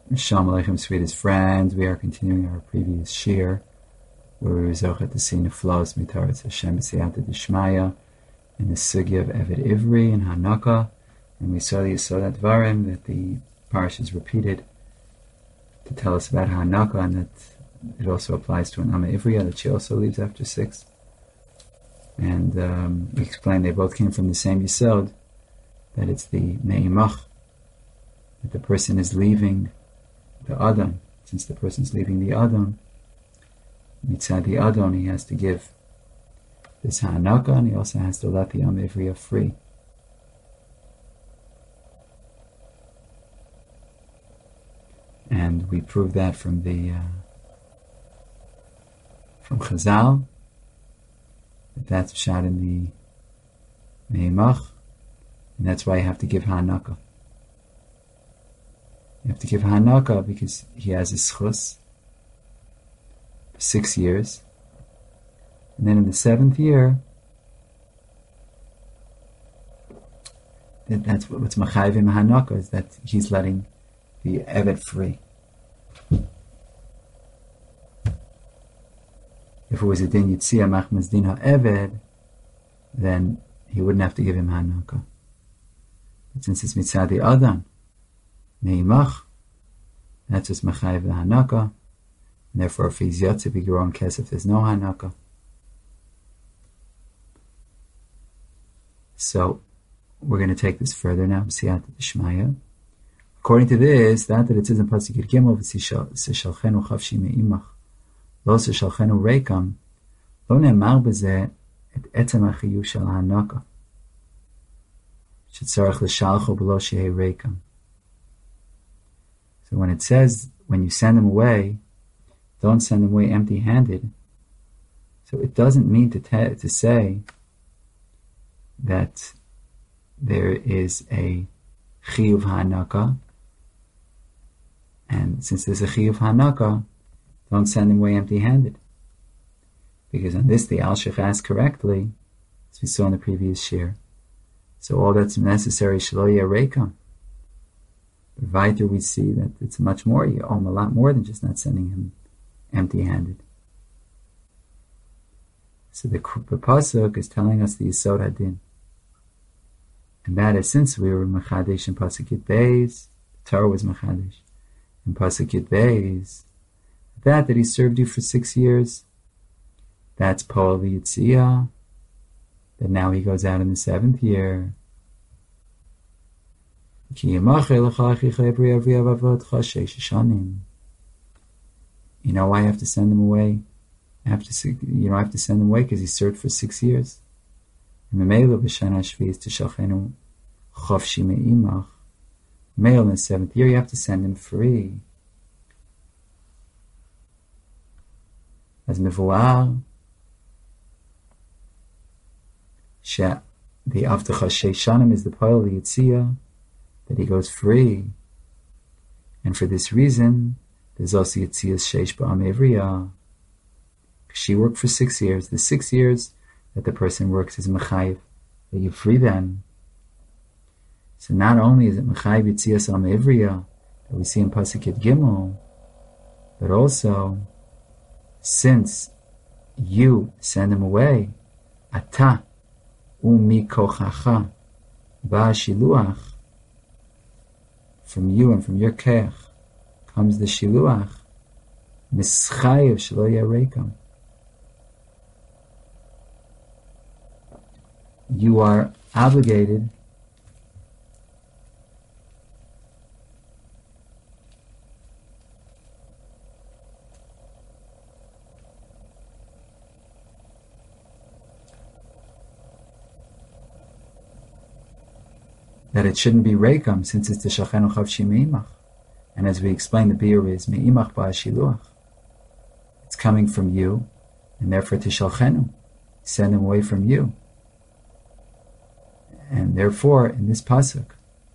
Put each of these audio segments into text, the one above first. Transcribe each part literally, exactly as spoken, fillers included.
Shalom Aleichem, sweetest friends. We are continuing our previous shir, where we were zochet to see neflos mitaras Hashem b'siyata d'shmaya in the sugya of Eved Ivri and Hanaka, and we saw the Yesod Advarim that the parish is repeated to tell us about Hanaka, and that it also applies to an Amma Ivriya that she also leaves after six. And um, we explained they both came from the same Yesod, that it's the Me'imach, that the person is leaving the Adam. Since the person is leaving the Adam, mitzad the Adam, he has to give this Hanaka, and he also has to let the Am Ivriya free. And we proved that from the uh, from Chazal, that that's shot in the Meimach, and that's why you have to give Hanaka. You have to give Hanaka because he has a schus for six years. And then in the seventh year, that, that's what, what's Machayiv in Hanaka, is that he's letting the Eved free. If it was a Din Yitzia Machmas Din HaEved, then he wouldn't have to give him Hanaka. But since it's Mitzad the Adam, Meimach, that's just Machayiv the Hanaka, and therefore if he's Yotze B'Geron Kesef, there's no Hanaka. So we're going to take this further now, B'siyata D'Shmaya. According to this, that that it says in Pasuk Yud Gimel, V'sishalchenu Chavshi Me'imach, Lo Sishalchenu Reikam, Lo Ne'emar B'zeh et Etzem HaChiyuv Shel HaHanaka, Shetzarech L'shalcho B'lo Shehei Reikam. So when it says, when you send them away, don't send them away empty-handed. So it doesn't mean to te- to say that there is a chiyuv hanaka, and since there's a chiyuv hanaka, don't send them away empty-handed. Because on this, the Alshich asked correctly, as we saw in the previous shir. So all that's necessary, shelo yeh reikam. But weiter we see that it's much more, you owe him a lot more than just not sending him empty-handed. So the, the Pasuk is telling us the Yesod Hadin. And that is, since we were Mechadesh in Pasuk Yud Beis, the Torah was Mechadesh. In Pasuk Yud Beis, that that he served you for six years, that's Poel V'Yitziyah, that now he goes out in the seventh year. You know why I have to send him away? I have to, you know, I have to send him away because he served for six years. Male in the seventh year, you have to send him free. As mevuar, the avtacha sheishanim is the poel yitziyah, that he goes free. And for this reason, there's also Yitzias Sheish Ba'am Ivriya. She worked for six years. The six years that the person works is Mechayiv, that you free them. So not only is it Mechayiv Yitzias Am Ivriya, that we see in Pasuk Yud Gimel, but also, since you send him away, Ata Umi Kochacha Ba'ashiluach, from you and from your keach comes the shiluach, mischayev shelo yeh reikam. You are obligated that it shouldn't be reikam, since it's the shachenu chavshi me'imach. And as we explained, the beer is me'imach ba'ashiluach. It's coming from you, and therefore tishalchenu, send him away from you. And therefore, in this pasuk,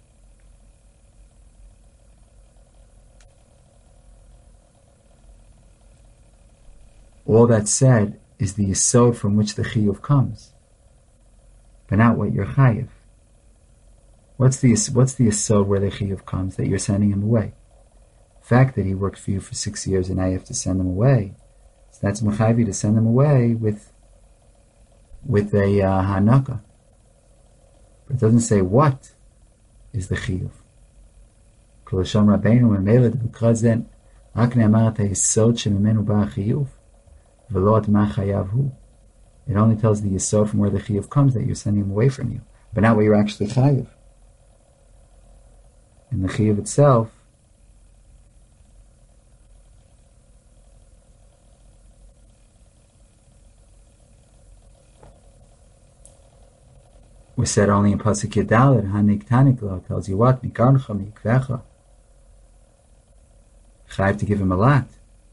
all that said is the yesod from which the chiyuv comes, but not what you're chayiv. What's the what's the yesod where the chiyuv comes, that you're sending him away? fact that he worked for you for six years and now you have to send him away, so that's mechayiv to send him away with with a uh, hanaka. But it doesn't say what is the chiyuv. Kol Hashem Rabbeinu Memele B'Kras Zen Rak Ne'amar Et HaYesod Shemimenu Ba HaChiyuv V'lo Et Ma Chayav Hu. It only tells the yesod from where the chiyuv comes, that you're sending him away from you, but not what you're actually chayav. And the chiyuv itself was said only in Pasuk Yedalid. Hanik Tanik Lo tells you what? Mikarncha Mikvecha. Chayav to give him a lot.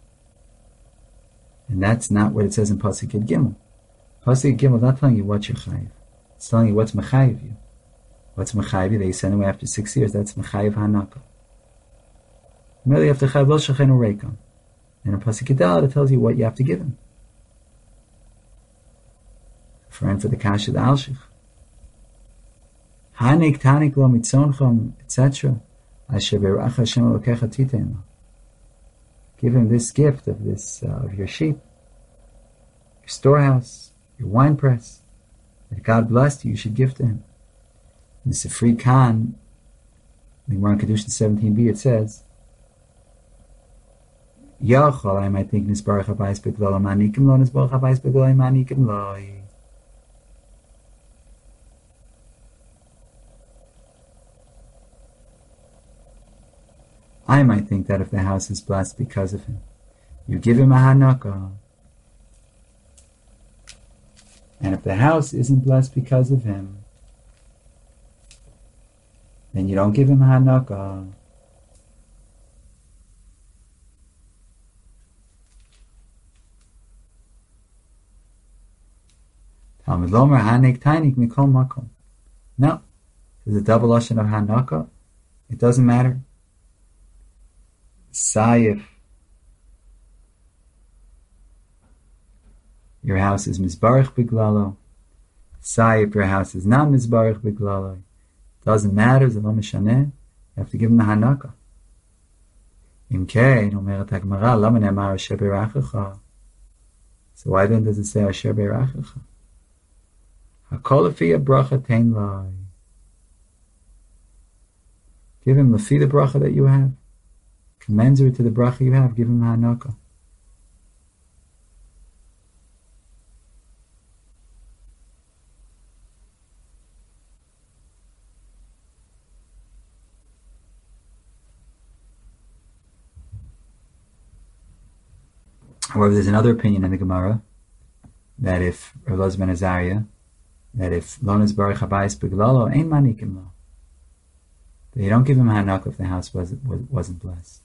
And that's not what it says in Pasuk Yed Gimel. Pasuk Yed Gimel is not telling you what you're chayav. It's telling you what's mechayiv you. What's mechayiv you? That you send away after six years. That's mechayiv hanaka. Merely after chayav lo shachenu reikam. And in Pasuk Yedalid it tells you what you have to give him. Referring for the kasha the alshich. Hanik tanik lo mitzoncham, et cetera. Asher berach Hashem elokecha titein lo. Give him this gift of this uh, of your sheep, your storehouse, your wine press, that God blessed you. You should give to him. In the Sifri Khan, in the Gemara in Kedushin seventeen b, it says, Yachol, I might think nisbarach habayis beglolo manikim lo, nisbarach habayis beglolo manikim lo. I might think that if the house is blessed because of him, you give him a hanaka. And if the house isn't blessed because of him, then you don't give him a hanaka. Talmud Lomer hanik tainik mikol makom. No, there's a double lashon of hanaka. It doesn't matter. Sayif, your house is mizbarach biglalo. Sayif, your house is not mizbarach biglalo. Doesn't matter. Zelo mishaneh. You have to give him the hanaka. Imkein omeret hagmara lama ne'amar asher beirachecha. So why then does it say asher beirachecha? Hakol lefi bracha tein lai. Give him lefi the bracha that you have. Commensurate to the bracha you have, give him hanaka. However, there's another opinion in the Gemara that if Rav Elazar ben Azariah, that if lo nisbarach habayis beglalo ein manikim lo, that you don't give him hanaka if the house wasn't wasn't blessed.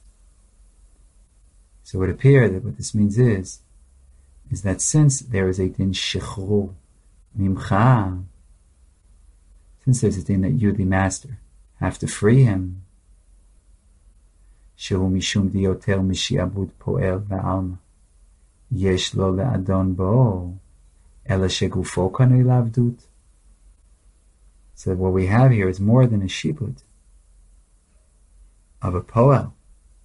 So it would appear that what this means is, is that since there is a din shechru mimcha, since there's a din that you, the master, have to free him, shehu mishum dioter mishiabud poel va'alma, yesh lo le'adon bo, ela shegufo kanui lavdut. So what we have here is more than a shibud of a poel.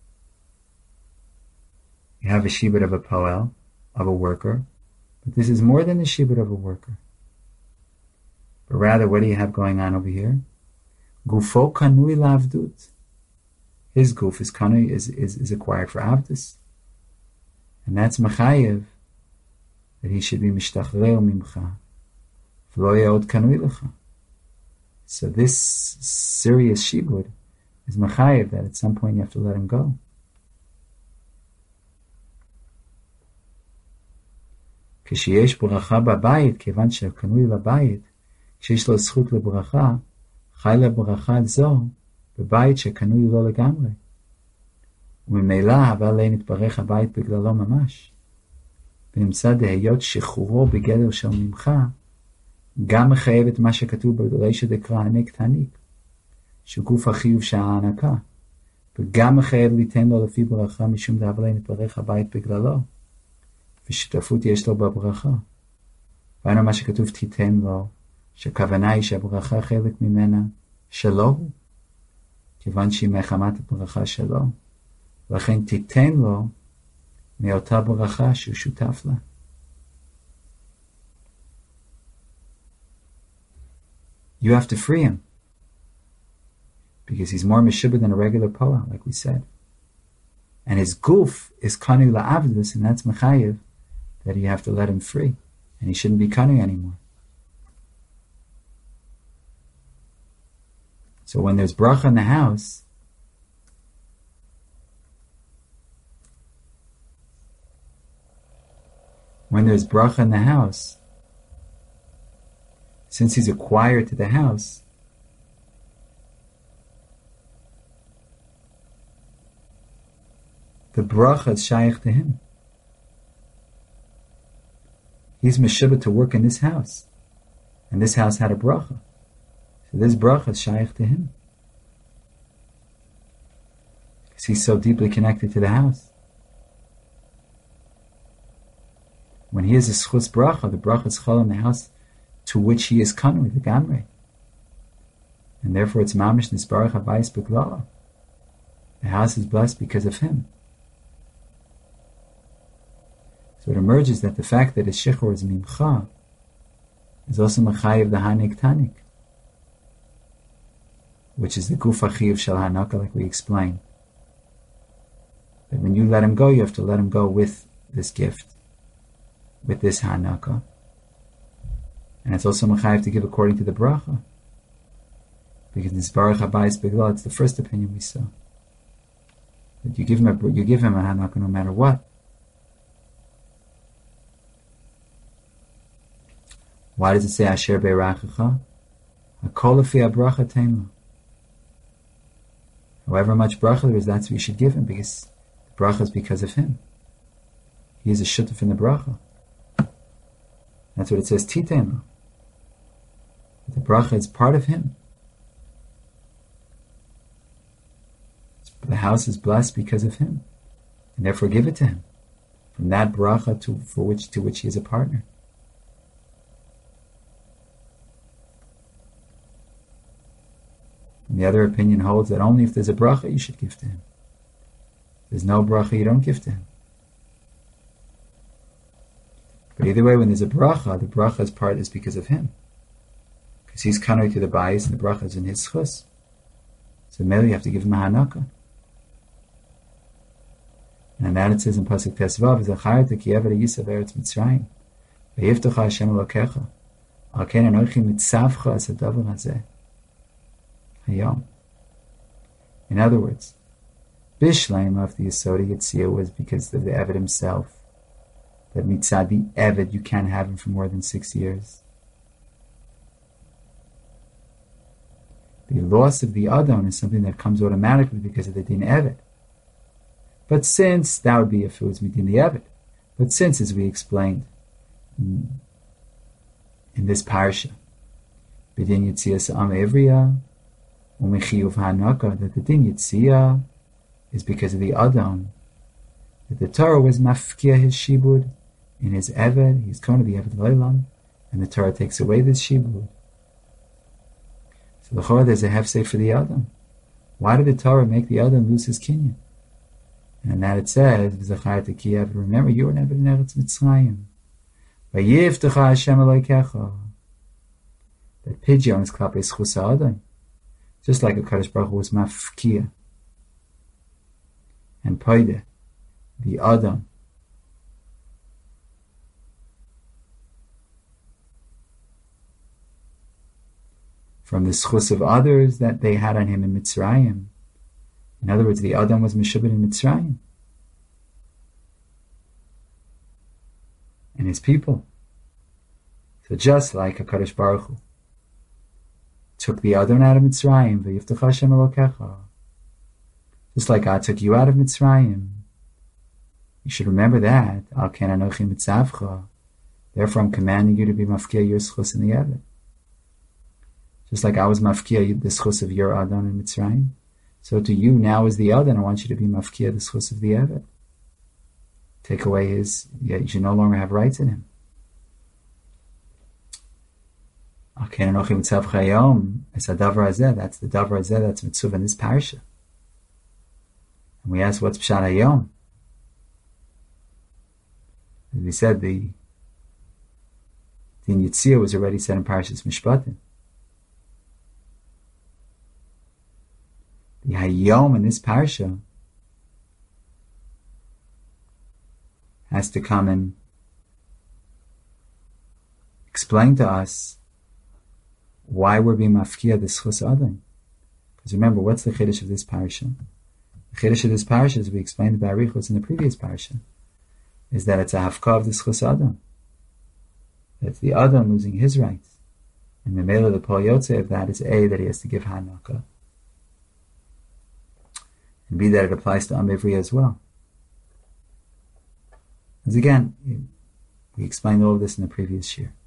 You have a shibud of a poel, of a worker, but this is more than the shibud of a worker. But rather, what do you have going on over here? Gufo kanui lavdut. His guf, his kanui, is, is, is acquired for avdus. And that's machayev, that he should be mishtachreu mimcha. V'lo ye'od kanui lecha. So this serious shibud is machayev, that at some point you have to let him go. כשיש ברכה בבית, כיוון שקנוי לבית, כשיש לו זכות לברכה, חי לברכה זו, בבית שקנוי לו לגמרי. וממילא, אבל לא נתברך הבית בגללו ממש. ונמצא דהיות שחרורו בגדר של ממך, גם מחייב את מה שכתוב ברישא דקרא הענק תעניק, שגוף החיוב שההענקה, וגם מחייב ליתן לו לפי ברכה, משום דאבל לא נתברך הבית בגללו. ושותפות יש לו בברכה. ואנו מה שכתוב תיתן לו, שהכוונה היא שהברכה חלק ממנה שלו הוא, כיוון שהיא מחמת הברכה שלו. לכן תיתן לו מאותה ברכה שהוא שותף לה. You have to free him, because he's more meshubah than a regular poa, like we said. And his guf is kanu la'avdus, and that's mechayev, that you have to let him free, and he shouldn't be kanu anymore. So when there's bracha in the house, when there's bracha in the house, since he's acquired to the house, the bracha is shaykh to him. He's meshubah to work in this house, and this house had a bracha. So this bracha is shaykh to him, because he's so deeply connected to the house. When he has a schus bracha, the bracha is chol in the house to which he is kanu, the gamre. And therefore it's mamish nisbarach habayis beglala. The house is blessed because of him. So it emerges that the fact that his shichur is mimcha is also machayev the hanik tanik, which is the guf achiv shel hanaka, like we explained. That when you let him go, you have to let him go with this gift, with this hanaka. And it's also mechayev to give according to the bracha, because in Nisbarach Habayis Beglal, it's the first opinion we saw, that you give him a you give him a hanaka no matter what. Why does it say Asher Beirachacha? Hakol lefi habracha teima. However much bracha there is, that's what you should give him, because the bracha is because of him. He is a shutuf in the bracha. That's what it says, Titen lo. The bracha is part of him. The house is blessed because of him, and therefore give it to him, from that bracha to for which to which he is a partner. And the other opinion holds that only if there's a bracha you should give to him. If there's no bracha, you don't give to him. But either way, when there's a bracha, the bracha's part is because of him, because he's kanoi to the bayis, and the bracha is in his schus. So mainly you have to give him a hanaka. And that it says in pasuk Tesvav, "Zacharta ki eved yisav eretz Mitzrayim, v'yiftacha Hashem Elokecha, al ken anochi mitzavcha as hadavar hazeh hayom." In other words, Bishleim of the Yesod Yitzia was because of the Eved himself. That mitzad the Eved, you can't have him for more than six years. The loss of the Adon is something that comes automatically because of the Din Eved. But since, that would be if it was Midin the Eved. But since, as we explained in, in this parsha, B'din Yitzia Sa'am Evriya, Umechiyuv Hanaka, that the Din Yitzia is because of the Adon. That the Torah was mafkia his shibud in his Eved, he's going to the Eved Leilam, and the Torah takes away this shibud. So the Chorah, there's a hefsei for the Adam. Why did the Torah make the Adam lose his kinyan? And that it says, "V'zacharta ki Eved." Remember, you were an Eved in Eretz Mitzrayim. V'yiftecha Hashem Elokecha. That pidyon is klapei schus ha'adam, just like a Kadosh Baruch Hu was mafkia and paide the Adam. From the schus of others that they had on him in Mitzrayim. In other words, the Adam was meshubed in Mitzrayim, and his people. So just like HaKadosh Baruch Hu took the Adam out of Mitzrayim, v'yiftecha Hashem Elokecha, just like God took you out of Mitzrayim, you should remember that. Al ken anochi mitzavcha. Therefore, I'm commanding you to be mafkia your schus in the Eved. Just like I was mafkia the schus of your Adam in Mitzrayim, so to you now as the Adam, I want you to be mafkia the schus of the Eved. Take away his, yeah, you should no longer have rights in him. Al ken anochi mitzavcha yom. It's a davar hazeh. That's the davar hazeh that's mitzvah in this parsha. And we ask, what's Pshat Hayom? As we said, the Din Yitzia was already said in Parashas Mishpatim. The Hayom in this Parsha has to come and explain to us why we're being mafkia the Schus Adam. Because remember, what's the Chiddush of this Parsha? The Chiddush of this Parsha, as we explained by Arichos in the previous Parsha, is that it's a hafka of the Schus Adam. That's the Adam losing his rights. And the Mela, the Pol Yotze of that is A, that he has to give Hanaka. And B, that it applies to Am Ivri as well. As again, we explained all of this in the previous year.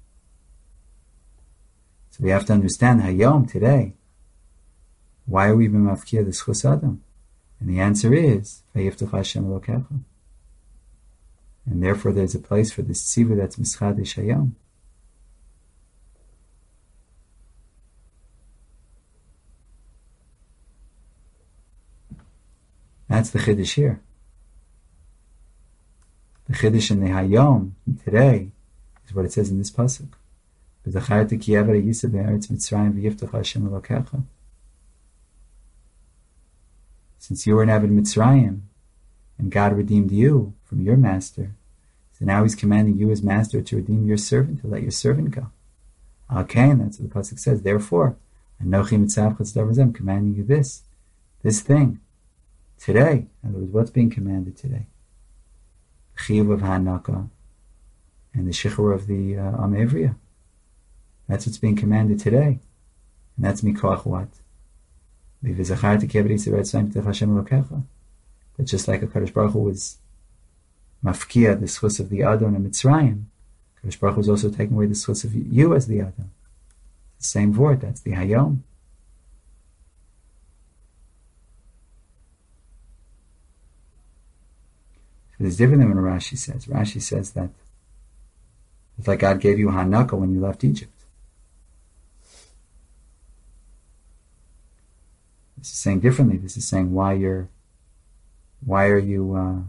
So we have to understand Hayom today. Why are we being mafkia the Schus Adam? And the answer is Vayiftach Hashem Elokecha. And therefore there's a place for this tziva that's Mischadish Hayom. That's the Chiddush here. The Chiddush in the Hayom today is what it says in this pasuk. V'zacharti ki avera yisa be'eretz Mitzrayim v'yiftach Hashem Elokecha. Since you were an Eved Mitzrayim, and God redeemed you from your master, so now He's commanding you as master to redeem your servant, to let your servant go. Okay, and that's what the pasuk says. Therefore, Anochi Mitzav Chesed Avrazim, commanding you this, this thing, today. In other words, what's being commanded today? Chiyuv of Hanaka and the Shichur of the uh, Am Ivriya. That's what's being commanded today. And that's Mikoach what? That just like a Kadosh Baruch Hu was mafkia the schus of the Adon and Mitzrayim, Kadosh Baruch Hu was also taking away the schus of you as the Adon. The same word, that's the Hayom. So it's different than what Rashi says. Rashi says that it's like God gave you Hanaka when you left Egypt. This is saying differently. This is saying why you're, why are you uh,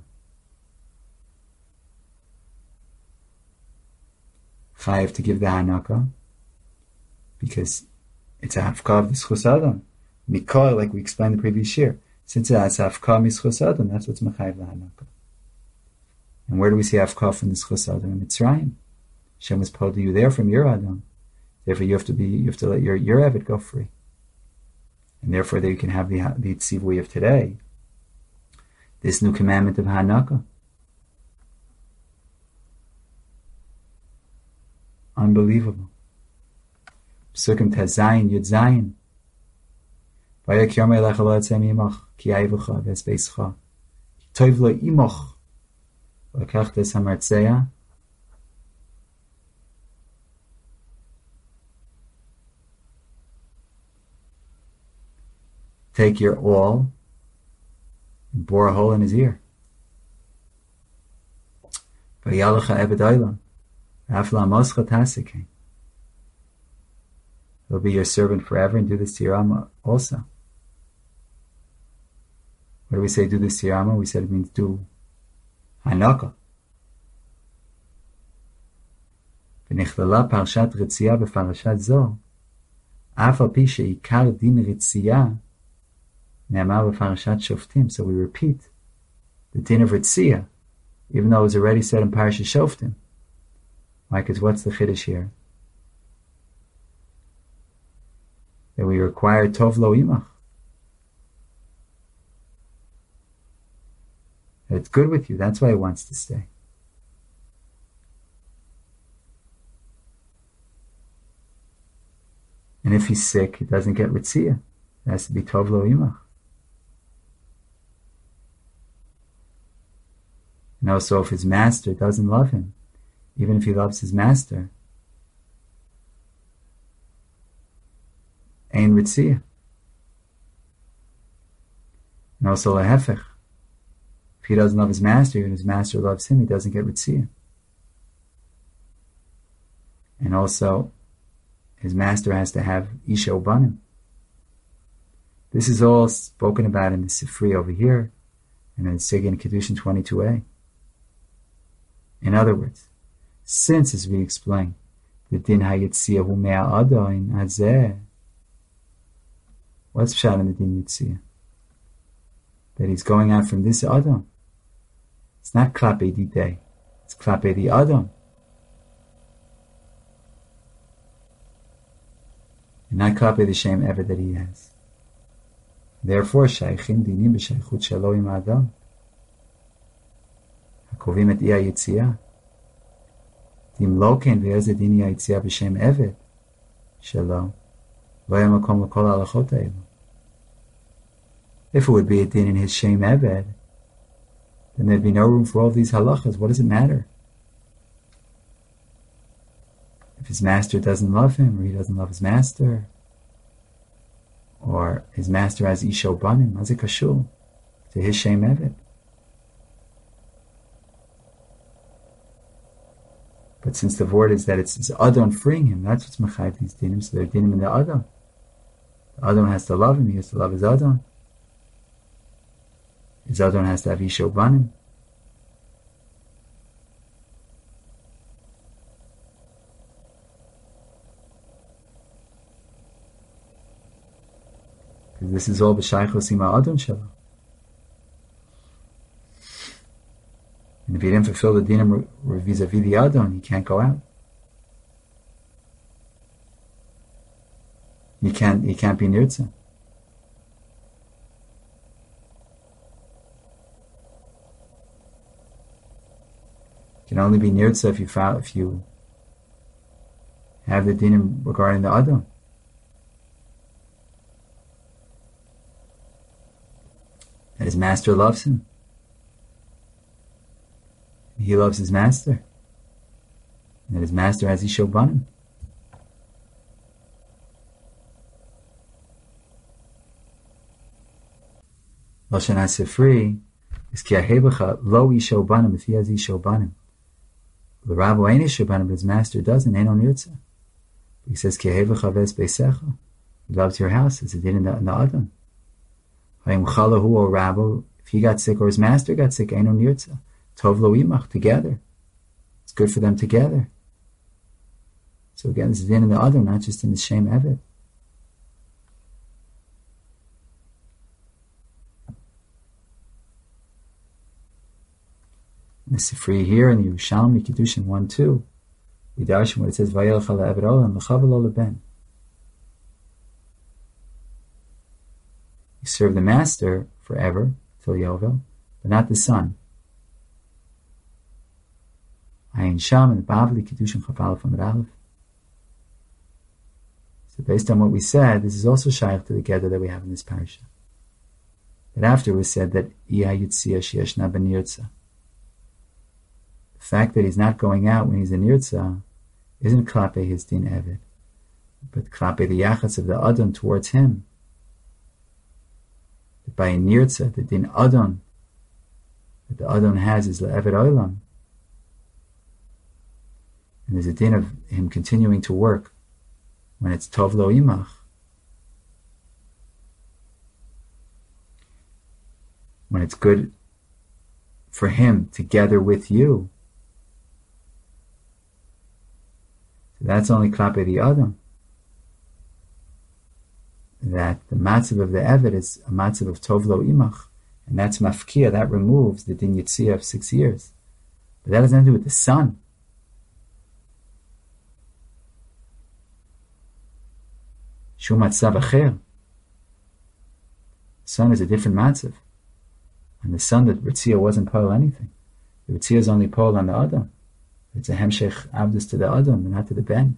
chayiv to give the Hanaka? Because it's a hafka of the Schus Adam. Mikol, like we explained the previous year, since it's a hafka mischus Adam, that's what's mechayiv the Hanaka. And where do we see hafka from the Schus Adam? In Mitzrayim. Hashem was pulled to you there from your Adam. Therefore, you have to be, you have to let your your Eved go free. And therefore, there you can have the the tziv we have today. This new commandment of Hanaka. Unbelievable. Psukim Tazayin Yud Zayin. Vayak Yomei Lecha Lo Yatzem Yimach Ki Ayivucha Ves Beischa Toiv Lo Imoch Lakach Tes Hamartzeya. Take your awl and bore a hole in his ear. Vayalecha Eved Olam, Afla Moscha Tasikein. He'll be your servant forever, and do this to your Amma also. What do we say, do this to your Amma? We said it means do Hanaka. V'nichlala Parshat Ritziyah b'Parashat Zo, Af al pi she'ikar din Ritziyah Ne'amar b'Parashat Shoftim. So we repeat the din of Ritziyah, even though it was already said in Parashat Shoftim. Why? Because what's the chiddush here? That we require Tov Lo Imach. That it's good with you. That's why he wants to stay. And if he's sick, he doesn't get Ritziyah. It has to be Tov Lo Imach. And also, if his master doesn't love him, even if he loves his master, Ein Ritziyah. And also, Lahefech. If he doesn't love his master, even his master loves him, he doesn't get Ritziyah. And also, his master has to have Isha Ubanim. This is all spoken about in the Sifri over here. and then Sig in Kedushin twenty-two a. In other words, since, as we explained, the din hayitzia hu mea adain azeh, what's pshat in the din yitzia? That he's going out from this adam. It's not klape di day, it's klape di adam. And not klape the shem ever that he has. Therefore, shaykhin dinim b'shaychut shelo im adam. Hakovim et iya yitzia. Dim loken ve'ez din iya yitzia b'shem eved shelo. Lo yeh makom l'kol halachot ha'elu. If it would be a din in his shem eved, then there'd be no room for all these halachas. What does it matter? If his master doesn't love him, or he doesn't love his master, or his master has isho banim, mazik kashul to his shem eved. But since the word is that it's, it's Adon freeing him, that's what's mechayiv these dinim, so they're dinim in the Adon. The Adon has to love him, he has to love his Adon. His Adon has to have isho banim. Because this is all b'shaychos ima Adon shelo. And if he didn't fulfill the dinim vis-a-vis the Adon, he can't go out. He can't, he can't be nirtza. You can only be nirtza if you found, if you have the dinim regarding the Adon. That his master loves him. He loves his master. And that his master has isho banim. Lashon HaSifri is ki ahebecha lo isho banim, if he has isho banim. The rabbi ain't isho banim, but his master doesn't, ain't on nirtza. He says ki ahebecha ves beisecha. He loves your house, it's a din in the, in the Adam. Hayim chalahu or rabbi, if he got sick or his master got sick, ain't on nirtza. Tov lo imach, together. It's good for them together. So again, this is in the other, not just in the shem eved. The Sifri here in the Yerushalmi Kiddushin one two, we darshan what it says, Vayelcha le'eved olam l'chavel lo leben. You serve the master forever, till Yovel, but not the son. Ayin Sham and Bavli Kiddushin Chafal from Aleph. So based on what we said, this is also shaykh to the gather that we have in this parasha. But after it was said that Iya Yitzia Sheyeshna ben Yirtza. The fact that he's not going out when he's in Yirtza isn't klape his din eved, but klape the yachas of the Adon towards him. That by in Yirtza, the din Adon that the Adon has is le'eved olam. And there's a din of him continuing to work when it's tov lo imach. When it's good for him together with you. So that's only klape the Adam. That the matzav of the Eved is a matzav of tov lo imach. And that's mafkia, that removes the din yitzia of six years. But that has nothing to do with the son. Shu matzav acher. Son is a different matzav. And the son that Ritzia wasn't pol anything. The Ritzia is only pol on the Adam. It's a hemshech abdus to the Adam, and not to the Ben.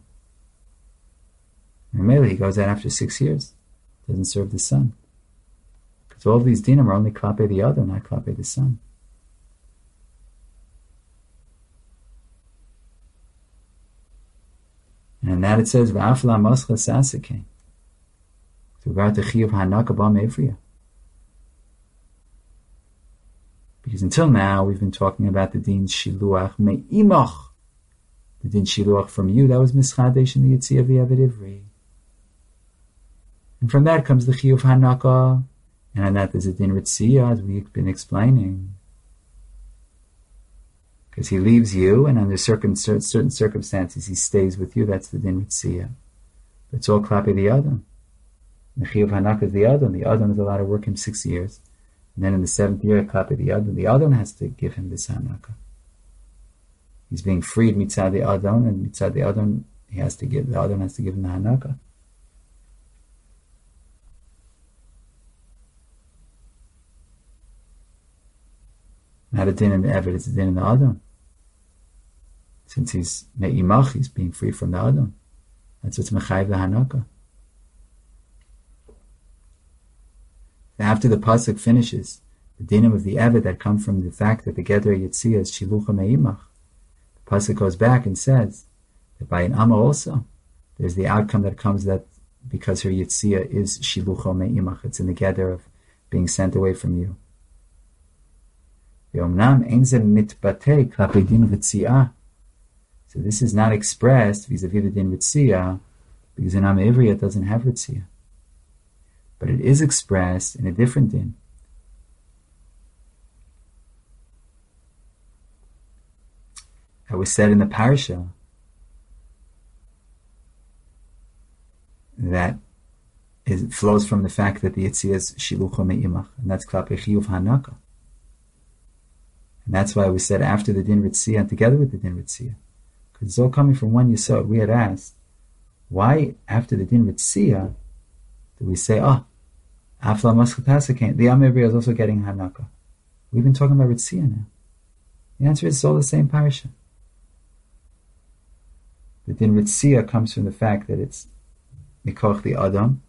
And maybe he goes out after six years. Doesn't serve the son. Because all of these dinim are only klape the Adam, not klape the son. And that it says, V'afla moscha sasake. With regard to chiyuv hanaka ba me'efriya. Because until now, we've been talking about the din shiluach me'imach. The din shiluach from you, that was mischadesh in the Yitzia v'Eved Ivri. And from that comes the chiyuv hanaka And on that there's a din ritziyah, as we've been explaining. Because he leaves you, and under certain, certain circumstances he stays with you, that's the din ritziyah. But it's all klapi the Adam. The chiyuv hanaka is the Adam. The Adam is allowed to work him six years. And then in the seventh year, klapi the Adam. The Adam has to give him this hanaka. He's being freed mitzad the Adam, and mitzad the Adam, he has to give, the Adam has to give him the hanaka. Not a din in the Eved, it's a din in the Adam. Since he's me'imach, he's being free from the Adam. That's what's mechayiv the Hanaka. After the pasuk finishes, the dinim of the Eved that come from the fact that the Gedra Yitzia is shilucha me'imach, the pasuk goes back and says that by an Amma also, there's the outcome that comes that because her Yitzia is shilucha me'imach, it's in the Gedra of being sent away from you. So this is not expressed vis-a-vis the din ritziyah, because in Am Ivri it doesn't have ritziyah. But it is expressed in a different din. It was said in the parasha that it flows from the fact that the Yitziyah is shilucha me'imach, and that's klape chiyuv hanaka. And that's why we said after the din ritziyah and together with the din ritziyah. Because it's all coming from one yesod. We had asked, why after the din ritziyah do we say, oh, afla maschatasa came, the Am Ivri is also getting hanaka. We've been talking about ritziyah now. The answer is it's all the same parasha. The din ritziyah comes from the fact that it's mikoch the Adam,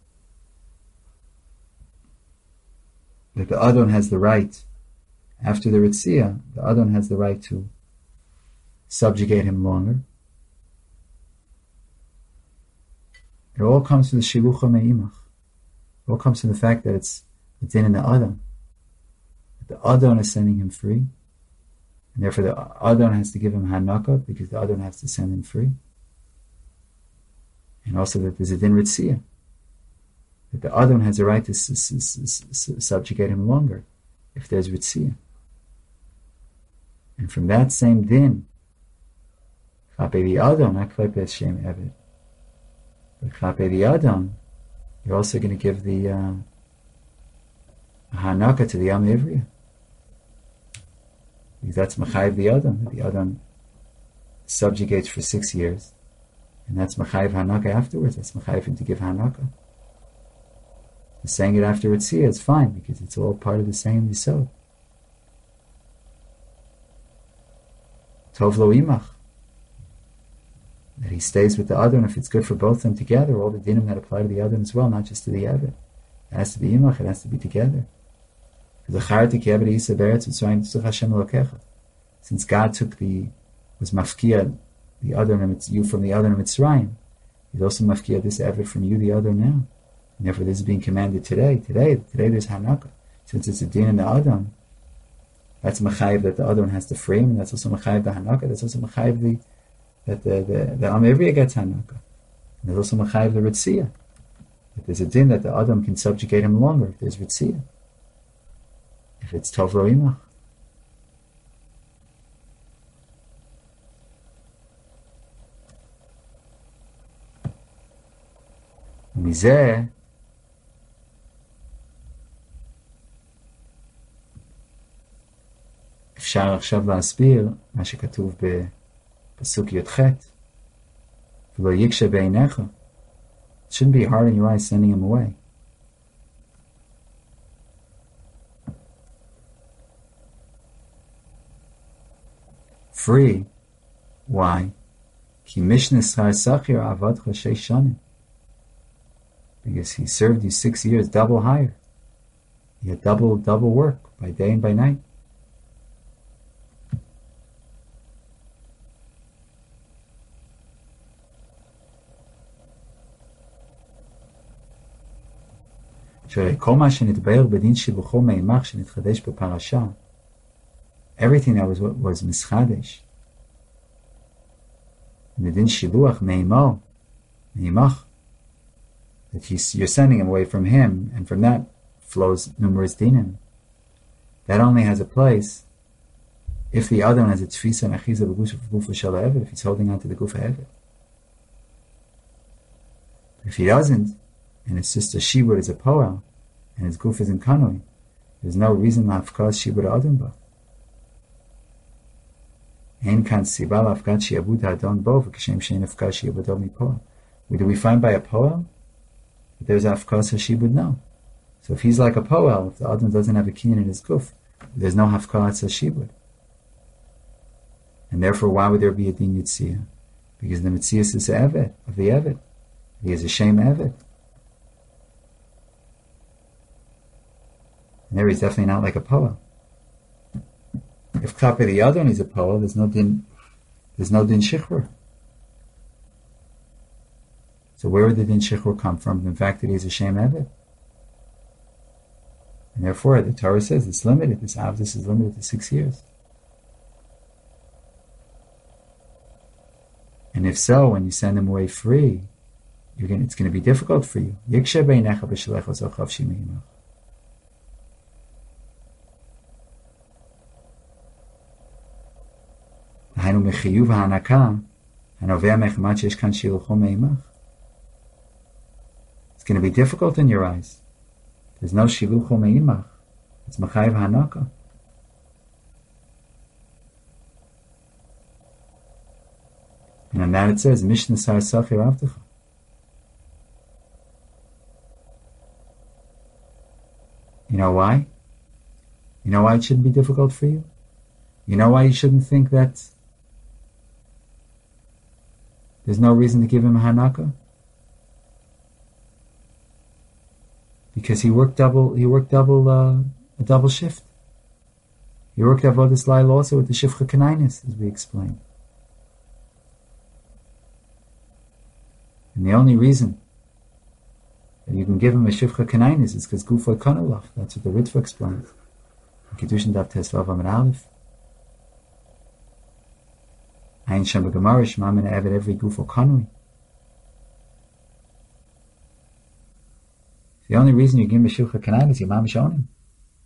that the Adam has the right. After the ritziyah, the Adon has the right to subjugate him longer. It all comes from the shilucha me'imach. It all comes from the fact that it's the din in the Adon. That the Adon is sending him free, and therefore the Adon has to give him hanaka because the Adon has to send him free. And also that there's a din ritziyah, that the Adon has a right to s- s- s- s- subjugate him longer if there's ritziyah. And from that same din, Chape the Adam, not Chape Hashem Eved, but Chape the Adam, you're also going to give the uh, Hanaka to the Am Ivri. Because that's Machayiv the Adam. The Adam subjugates for six years, and that's Machayiv Hanaka afterwards. That's Machayiv him to give Hanaka. Saying it after Ritziyah is fine, because it's all part of the same Yisod. Tov lo imach. That he stays with the other, and if it's good for both of them together, all the dinim that apply to the other as well, not just to the Eved. It has to be imach, it has to be together. Since God took the, was mafkia, the other, you from the other in Mitzrayim, he's also mafkia this Eved from you, the other now. And therefore this is being commanded today. Today, today there's Hanaka. Since it's a din in the Adam, that's Machayiv that the other one has to frame, and that's also Machayiv the Hanaka, that's also Machayiv the, that the, the, the Am Ivri gets Hanaka. And there's also Machayiv the Ritziyah. That there's a din that the Adam can subjugate him longer if there's Ritziyah. If it's Tov Lo Imach. Mizeh, אפשר עכשיו להסביר מה שכתוב בפסוק י"ח, ולא יקשה בעיניך. It shouldn't be hard in your eyes sending him away. Free. Why? כי משנה שכר שכיר עבדך שש שנים. Because he served you six years, double higher. He had double, double work by day and by night. כל מה שנתבהר בדין שיבוכו מימח שנתחדש בפרשה, everything that was was mischadesh in the din shiluach meimo meimach, that he's, you're sending him away from him, and from that flows numerous dinim. That only has a place if the other one has a tfisa and achiza b'gufa shel ha'eved, if he's holding on to the gufa ha'eved. If he doesn't, and it's just a shibud, it's a poel, and his guf is in kanoi, there's no reason la'afkas shibud ha'adam ba. Ein kan siba la'afkat shi'abud ha'adam bo, v'kashem she'en afkas shi'abud ha'adam mi'poel. Do we find by a poel that there's afkas ha'shibud? No. So if he's like a poel, if the adam doesn't have a kinyan in his guf, there's no hafkas ha'shibud. And therefore, why would there be a din yitziyah? Because the mitziyah is the evet, of the evet. He is a shame evet. And there he's definitely not like a poel. If kape the other one is a poel, there's no din, there's no din shichur. So where would the din shichur come from? The fact that he's a shame evet. And therefore, the Torah says it's limited. This avdus is limited to six years. And if so, when you send him away free, you're going it's going to be difficult for you. Yikshe beinecha b'shalechos o chavshi me'imach. Hainu mechiyuv ha'anaka hanovea mechamat sheyesh kan shilucho me'imach. It's going to be difficult in your eyes. There's no shilucho me'imach. It's machayev ha'anaka. And on that it says, Mishnah Sar Safir Avtecha. You know why? You know why it shouldn't be difficult for you? You know why you shouldn't think that there's no reason to give him a Hanaka? Because he worked double, he worked double, uh, a double shift. He worked Avodas Lail also with the Shifcha Kanainis, as we explained. And the only reason that you can give him a Shifcha Kanainis is because Gufo Kanulach. That's what the Ritva explains. In Kiddushin Daf Tesvav Amid Aleph. Ayin Shem B'Gemara Shema Min Eved Every Gufo Kanui. The only reason you give him a Shifcha Kanainis, your mom shown him.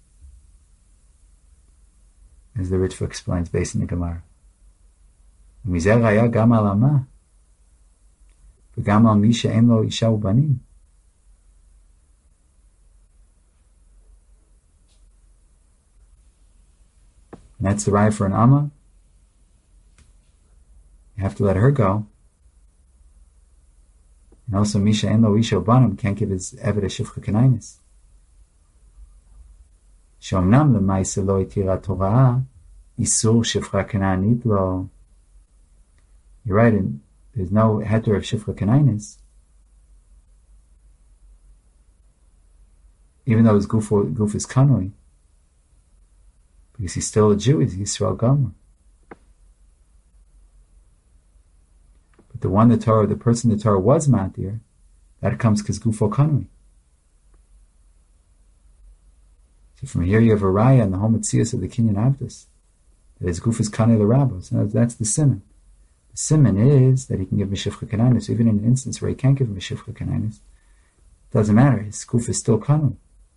As the Ritva explains based in the Gemara. Mizer Raya Gam Alama. וגם על מי שאין לו אישה ובנים. And that's the right for an Amma. You have to let her go. And also, מי שאין לו אישה ובנים can't give his Eved a Shifcha Kanainis. שאומנם למעשה לא התירה תורה, איסור שפחה כנענית לו. You're right, and there's no heter of Shifcha Kanainis. Even though his guf, guf is Kanoi. Because he's still a Jew, he's Yisrael Gomer. But the one the Torah, the person the Torah was Matir, that comes because gufo Kanoi. So from here you have a raya and the whole Metzias of the Kinyan Avdus. That his guf is Kanoi l'Rabbo. So that's the simon. Simon is that he can give him a Shifcha Kanainis. So even in an instance where he can't give him a Shifcha Kanainis, doesn't matter. His guf is still Kanui.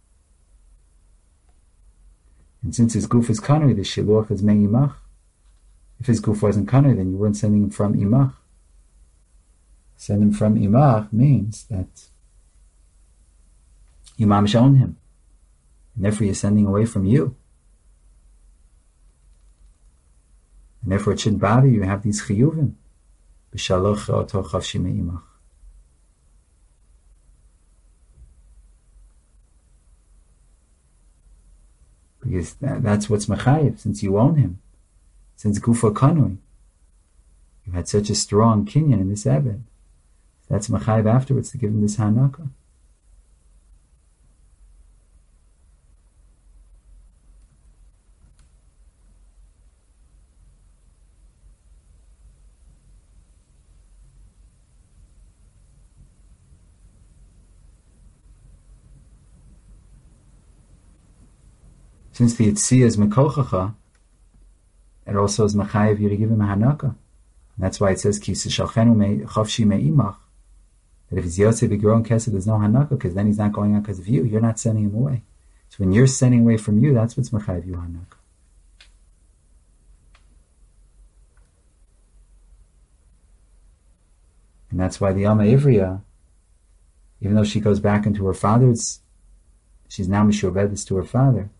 And since his guf is Kanui, the Shiluach is Me'imach. If his guf wasn't Kanui, then you weren't sending him from Imach. Send him from Imach means that Imam shown him. And therefore you're sending away from you. And therefore it shouldn't bother you. You have these chiyuvim. B'shaloch oto chavshi me'imach. Because that, that's what's mechayiv, since you own him. Since gufa kanui. You had such a strong kinyan in this Eved. That's mechayiv afterwards to give him this hanaka. Since the Yitziyah is Mekochacha, it also is Mechayev you to give him a Hanaka. And that's why it says, Ki Sishalchenu Chavshi Me'imach, that if he's Yosef B'Giron Kesed, there's no Hanaka, because then he's not going out because of you. You're not sending him away. So when you're sending away from you, that's what's Mechayiv you Hanaka. And that's why the Alma Ivriya, even though she goes back into her father's, she's now Mishuabedes to her father,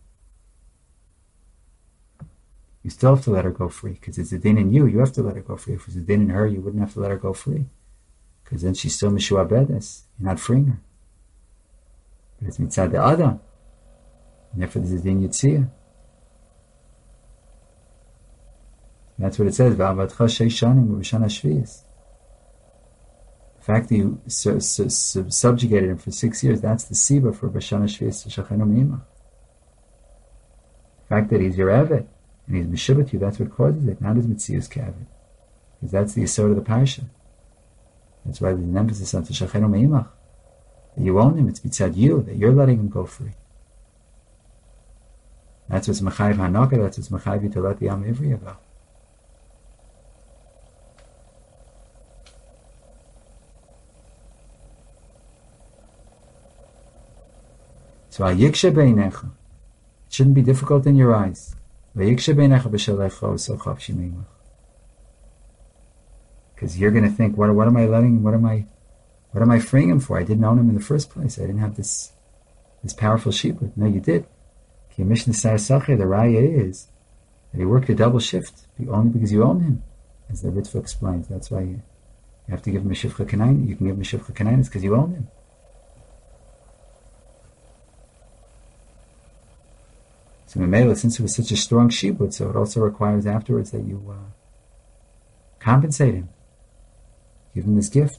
you still have to let her go free, because it's a din in you, you have to let her go free. If it's a din in her, you wouldn't have to let her go free, because then she's still Mishuabedes, you're not freeing her. But it's Mitzad the Adam, and therefore there's a din Yitziyah. That's what it says, V'avadcha sheish shanim u'b'shana shviyis. The fact that you su- su- su- subjugated him for six years, that's the Siba for Bashana Shvius Shachenu Me'imach. The fact that he's your Eved, and he's Meshubat you, that's what causes it, not his Mitzius Kavit. Because that's the Yisod of the Parsha. That's why there's an emphasis on Shachenu Me'imach. That you own him, it's Mitzad you, that you're letting him go free. That's what's Mechayiv Hanaka, that's what's Mechayiv you to let the Am Ivriya go. So Ayiksha Beinecha, it shouldn't be difficult in your eyes. Ayiksha Beinecha b'shalecha u'sochav shimimach. Because you're going to think, what, what am I letting? What am I? What am I freeing him for? I didn't own him in the first place. I didn't have this this powerful shibud. No, you did. The raya is that he worked a double shift only because you own him, as the Ritva explains. That's why you, you have to give him a shivcha kanayin. You can give him a shivcha kanayin. It's because you own him. So Memela, since it was such a strong shibud, so it also requires afterwards that you uh, compensate him, give him this gift.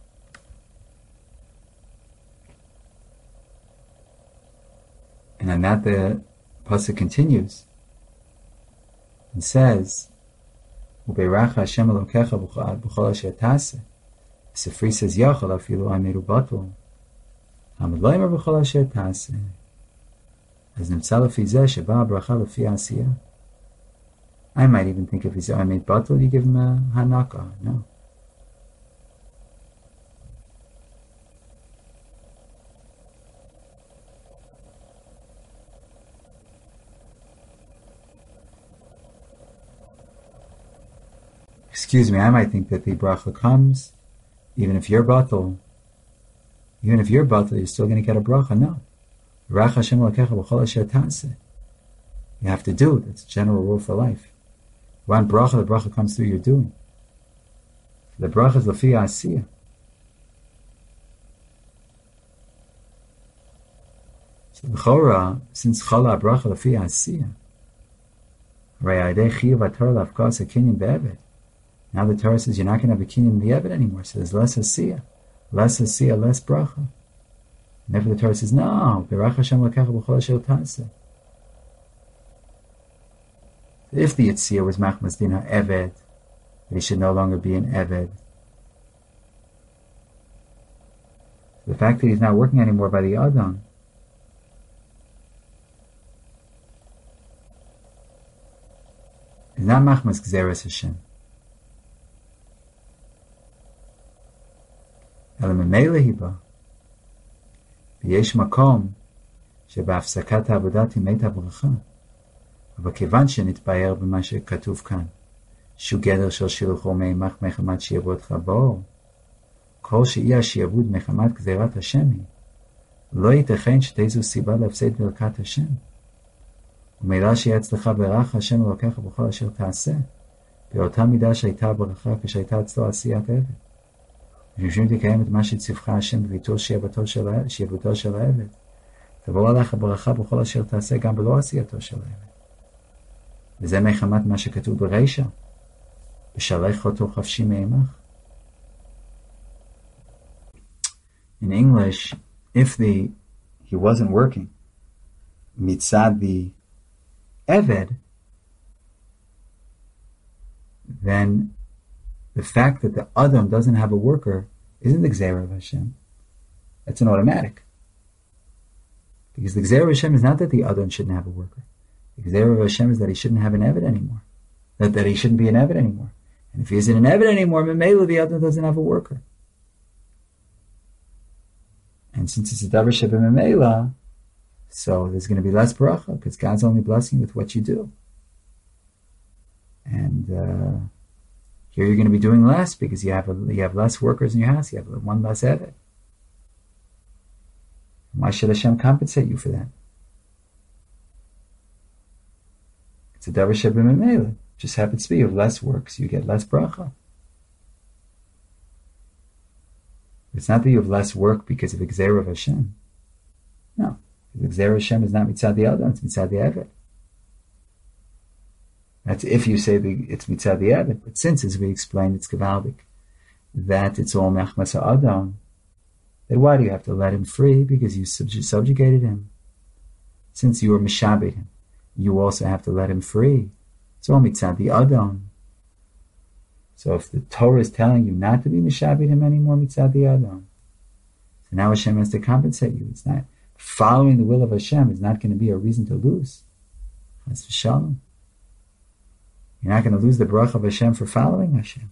And on that the pasuk continues and says, "Ubeiracha Hashem Elokecha b'chol asher taseh." Sifri says, "Yachal afilu amiru batul, hamad lo yimer b'chol asher taseh." As nimtza lefi zeh sheba bracha lefi asiyah. I might even think if he's I made batul, you give him a hanaka. No. Excuse me, I might think that the bracha comes, even if you're batul, even if you're batul, you're still going to get a bracha. No. You have to do it. It's a general rule for life. One bracha, the bracha comes through your doing. The bracha is lefi asiyah. So the chora, since chala bracha lefi asiyah, now the Torah says you're not going to have a kinyan in the Eved anymore. So there's less asiyah, less asiyah, less bracha. And therefore the Torah says, no, Berach Hashem L'kecha b'chol asher taseh. If the Yitziyah was Machmas Din HaEved, that he should no longer be an Eved. The fact that he's not working anymore by the Adam is not Machmas Gzeres Hashem. Elam Memele Hiba. ויש מקום שבהפסקת העבודה תימת הברכה. אבל כיוון שנתבהר במה שכתוב כאן, שהוא גדר של שילוחו מימך מחמת שיעבודך באור, כל שאי השיעבוד מחמת גזירת השם היא, לא ייתכן שתהיה זו סיבה להפסד ברכת השם. ומילא שיהיה אצלך ברך השם אלוקיך בכל אשר תעשה, באותה מידה שהייתה הברכה כשהייתה אצלו עשיית עבד. ושמשום תקיים את מה שציווך השם בביטול שיעבודו של העבד, תבוא עליך ברכה בכל אשר תעשה גם בלא עשייתו של העבד. וזה מחמת מה שכתוב ברישא, בשלח אותו חפשי מעמך. In English, if the he wasn't working mitzad the Eved, then the fact that the Adam doesn't have a worker isn't the Gzeira of Hashem. That's an automatic. Because the Gzeira of Hashem is not that the Adam shouldn't have a worker. The Gzeira of Hashem is that he shouldn't have an Eved anymore. That, that he shouldn't be an Eved anymore. And if he isn't an Eved anymore, Memela, the Adam doesn't have a worker. And since it's a Davar Sheba Memela, So there's going to be less bracha because God's only blessing with what you do. And uh, here you're going to be doing less because you have a, you have less workers in your house. You have one less eved. Why should Hashem compensate you for that? It's a davar shebimemela. Just happens to be you have less work, so you get less bracha. It's not that you have less work because of the Gzeira of Hashem. No. The Gzeira of Hashem is not mitzad the Adam, it's mitzad the Eved. That's if you say the, it's mitzad the Eved. But since, as we explained, it's Gevaldik, that it's all mechmas Adam, then why do you have to let him free? Because you subjugated him. Since you were mishabed him, you also have to let him free. It's all mitzad the Adam. So if the Torah is telling you not to be mishabed him anymore, mitzad the Adam, so now Hashem has to compensate you. It's not following the will of Hashem is not going to be a reason to lose. Chas v'shalom. You're not going to lose the bracha of Hashem for following Hashem.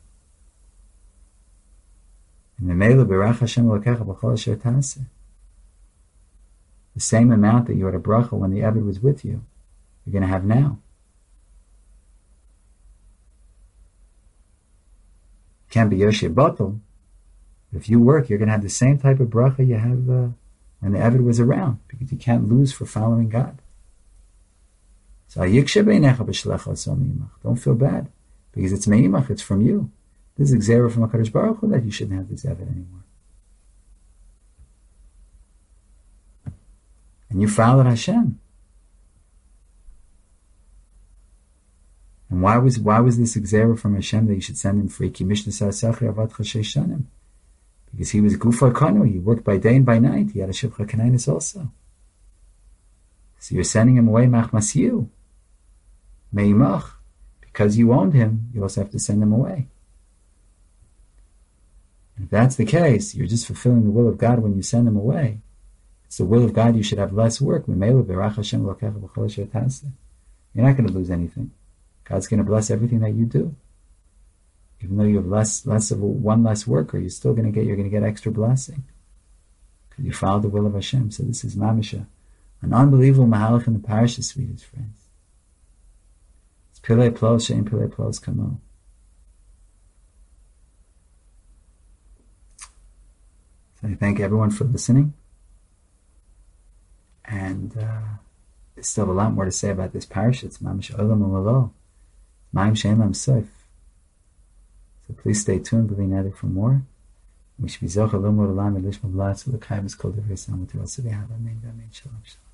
And the Mela Berach Hashem Elokecha B'chol Asher Taseh. The same amount that you had a bracha when the Eved was with you, you're going to have now. It can't be Yoshe Batel. But if you work, you're going to have the same type of bracha you have uh, when the Eved was around, because you can't lose for following God. So don't feel bad, because it's meimach, it's from you. This is Gzeira from HaKadosh Baruch Hu that you shouldn't have this Eved anymore. And you followed Hashem. And why was why was this Gzeira from Hashem that you should send him free? Because he was Gufa Kanu, he worked by day and by night, he had a Shivcha Kanainis also. So you're sending him away machmas you. Meimach. Because you owned him, you also have to send him away. If that's the case, you're just fulfilling the will of God when you send him away. It's the will of God, you should have less work. You're not going to lose anything. God's going to bless everything that you do. Even though you have less less of a, one less worker, you're still going to get you're going to get extra blessing. Because you follow the will of Hashem. So this is Mamisha. An unbelievable mahalach in the parasha, sweetest friends. It's Pilei Plos, Shein Pilei Plos Kamo. So I thank everyone for listening. And uh, there's still a lot more to say about this parasha. It's Mamish Olam Ulalo. Ma'im Shein Lam Sof. So please stay tuned, B'li for more. We should be Zocha Lumur Olam Elishma Blatz L'Kayim is called the Reis Amutir Asaviyah. Amen. Amen. Shalom. Shalom.